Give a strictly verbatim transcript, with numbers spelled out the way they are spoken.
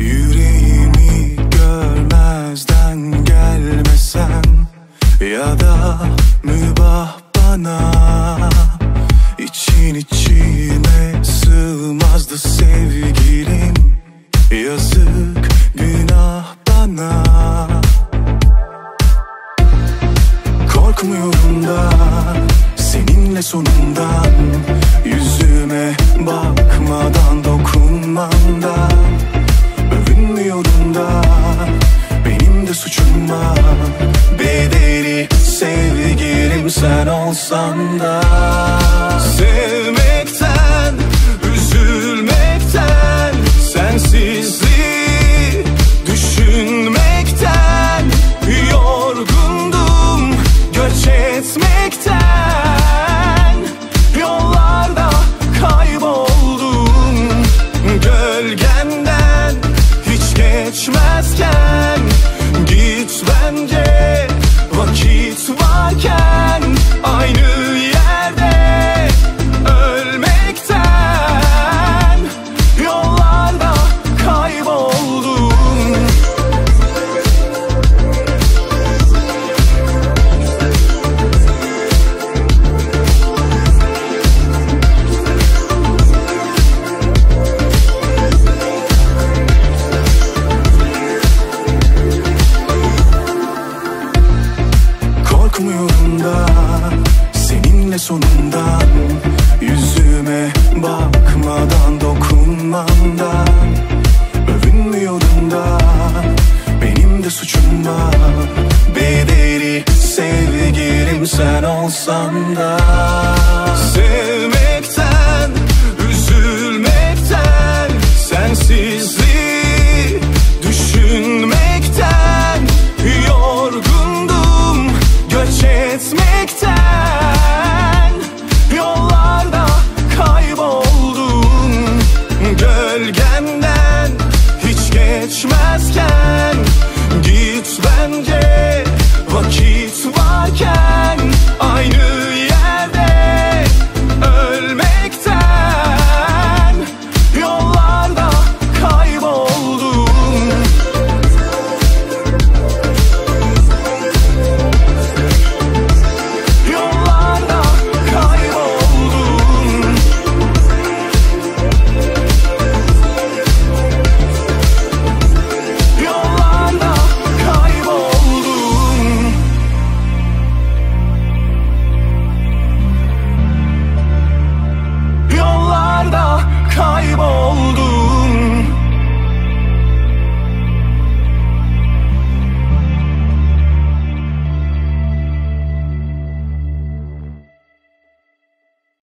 Yüreğimi görmezden gelmesen, ya da mübah bana. İçin içine sığmazdı sevgilim, yazık günah bana. Korkmuyorum da seninle sonundan, yüzüme bakmadan dokunmandan. Övünmüyorum da benim de suçum var, bedeli sevgilim sen olsan da. Sevmekten, üzülmekten, sensizliği düşünmekten yorgundum, göç etmekten. Yollarda kayboldum, gölgemden hiç geçmezken. Git bence vakit varken, aynı yerde ölmekten. Yollarda kayboldum. Korkmuyorum da seninle sonundan, yüzüme bakmadan dokunmandan. Övünmüyorum da benim de suçum var, bedeli sevgilim sen olsan da.